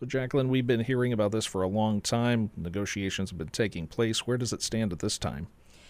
So, Jacqueline, we've been hearing about this for a long time. Negotiations have been taking place. Where does it stand at this time?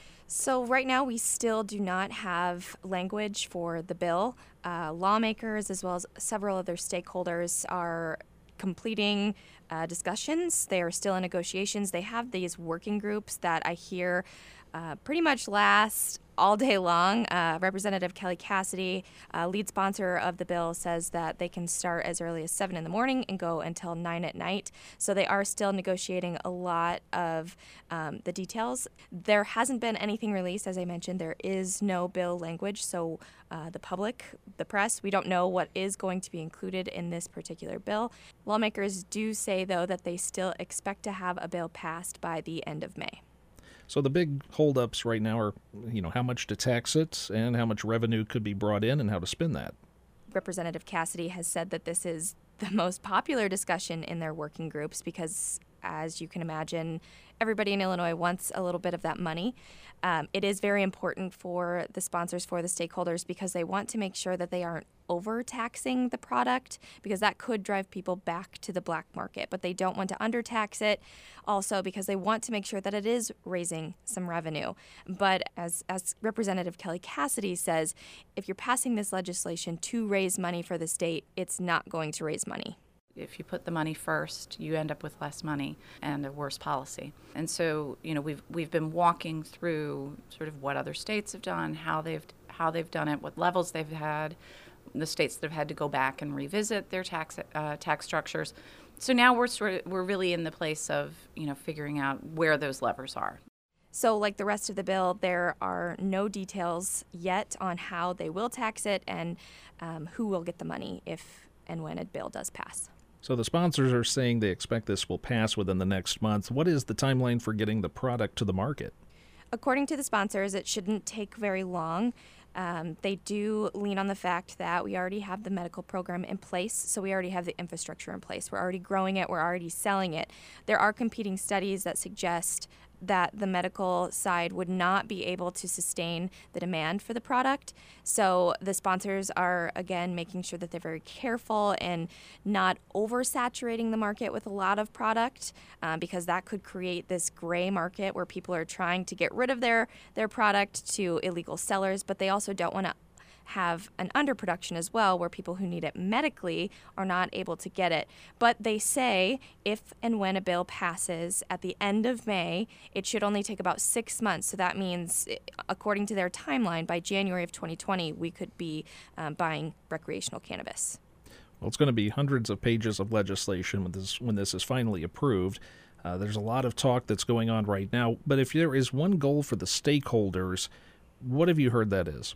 So, right now, we still do not have language for the bill. Lawmakers, as well as several other stakeholders, are completing discussions. They are still in negotiations. They have these working groups that I hear pretty much last all day long. Representative Kelly Cassidy, lead sponsor of the bill, says that they can start as early as 7 in the morning and go until 9 at night. So they are still negotiating a lot of the details. There hasn't been anything released, as I mentioned. There is no bill language, so the public, the press, we don't know what is going to be included in this particular bill. Lawmakers do say, though, that they still expect to have a bill passed by the end of May. So the big holdups right now are, how much to tax it and how much revenue could be brought in and how to spend that. Representative Cassidy has said that this is the most popular discussion in their working groups because, as you can imagine, everybody in Illinois wants a little bit of that money. It is very important for the sponsors, for the stakeholders, because they want to make sure that they aren't overtaxing the product, because that could drive people back to the black market. But they don't want to undertax it, also because they want to make sure that it is raising some revenue. But as Representative Kelly Cassidy says, if you're passing this legislation to raise money for the state, it's not going to raise money. If you put the money first, you end up with less money and a worse policy. And so, we've been walking through sort of what other states have done, how they've done it, what levels they've had, the states that have had to go back and revisit their tax structures. So now we're really in the place of figuring out where those levers are. So, like the rest of the bill, there are no details yet on how they will tax it and who will get the money if and when a bill does pass. So the sponsors are saying they expect this will pass within the next month. What is the timeline for getting the product to the market? According to the sponsors, it shouldn't take very long. They do lean on the fact that we already have the medical program in place, so we already have the infrastructure in place. We're already growing it. We're already selling it. There are competing studies that suggest that the medical side would not be able to sustain the demand for the product. So the sponsors are, again, making sure that they're very careful and not oversaturating the market with a lot of product, because that could create this gray market where people are trying to get rid of their product to illegal sellers, but they also don't want to have an underproduction as well, where people who need it medically are not able to get it. But they say if and when a bill passes at the end of May, it should only take about 6 months. So that means, according to their timeline, by January of 2020, we could be buying recreational cannabis. Well, it's going to be hundreds of pages of legislation when this is finally approved. There's a lot of talk that's going on right now. But if there is one goal for the stakeholders, what have you heard that is?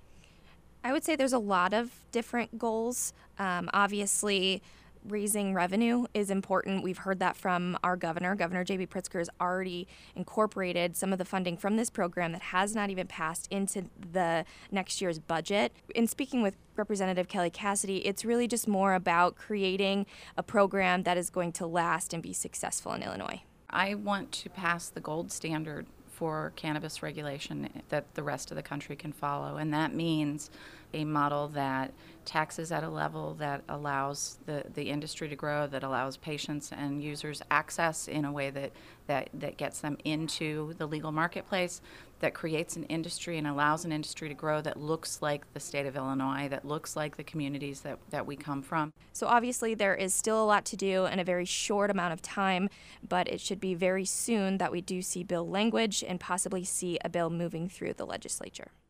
I would say there's a lot of different goals. Obviously, raising revenue is important. We've heard that from our governor. Governor J.B. Pritzker has already incorporated some of the funding from this program that has not even passed into the next year's budget. In speaking with Representative Kelly Cassidy, it's really just more about creating a program that is going to last and be successful in Illinois. I want to pass the gold standard for cannabis regulation that the rest of the country can follow. And that means a model that taxes at a level that allows the industry to grow, that allows patients and users access in a way that gets them into the legal marketplace, that creates an industry and allows an industry to grow that looks like the state of Illinois, that looks like the communities that we come from. So obviously there is still a lot to do in a very short amount of time, but it should be very soon that we do see bill language and possibly see a bill moving through the legislature.